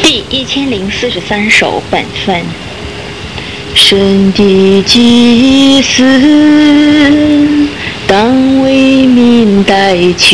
第1043首本分。 神的祭司，当为民代求；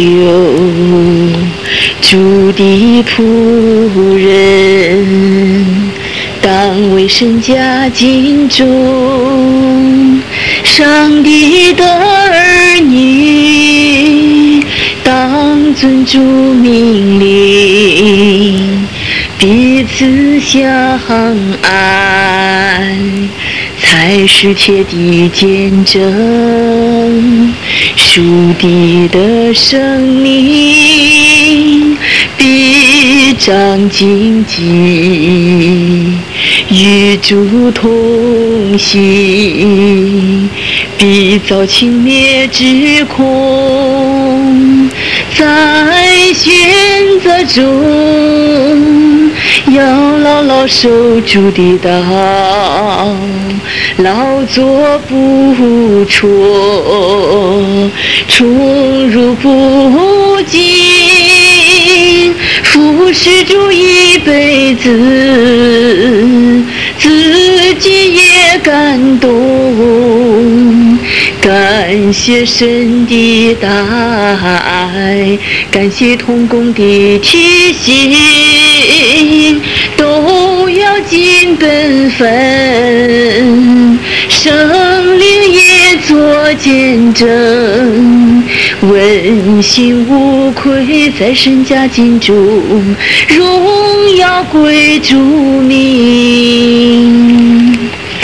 主的仆人，当为神家敬重；上帝的儿女，当尊主命令，彼此相爱，才是切的见证。属地的生命必长荆棘，与主同行，必遭轻蔑之恐。在选择中，要牢牢守住的道，劳作不辍，宠辱不惊，服侍主一辈子，自己也感动。感谢神的大爱，感谢同工的提醒，都要尽本分，圣灵也作见证，问心无愧，在神家敬中，荣耀归主名。